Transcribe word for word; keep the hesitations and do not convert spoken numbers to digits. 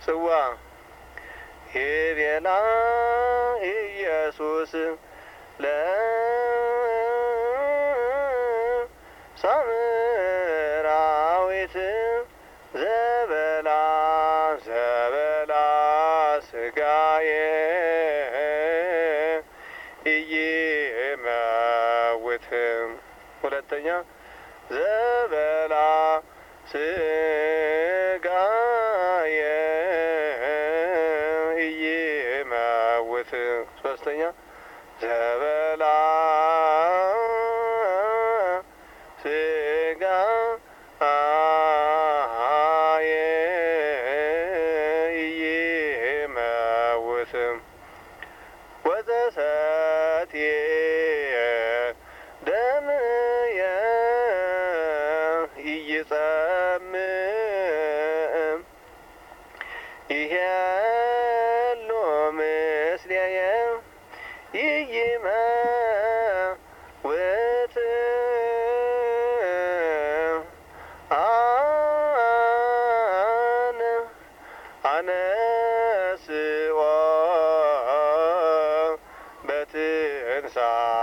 ጽዋ ይቤላ ኢየሱስ ለሳምራዊት ዘበላ ዘበላ ስጋዬ ኢይመውት። ሁለተኛ ዘበላ ስጋዬ ኢይመውት። ሶስተኛ ዘበላ ስጋዬ ኢይመውት ወዘሰትየ ደምየ ኢይጸምእ ይሄሎ ምስሌየ ኢይመውት አነ አነስኦ በትንሣኤ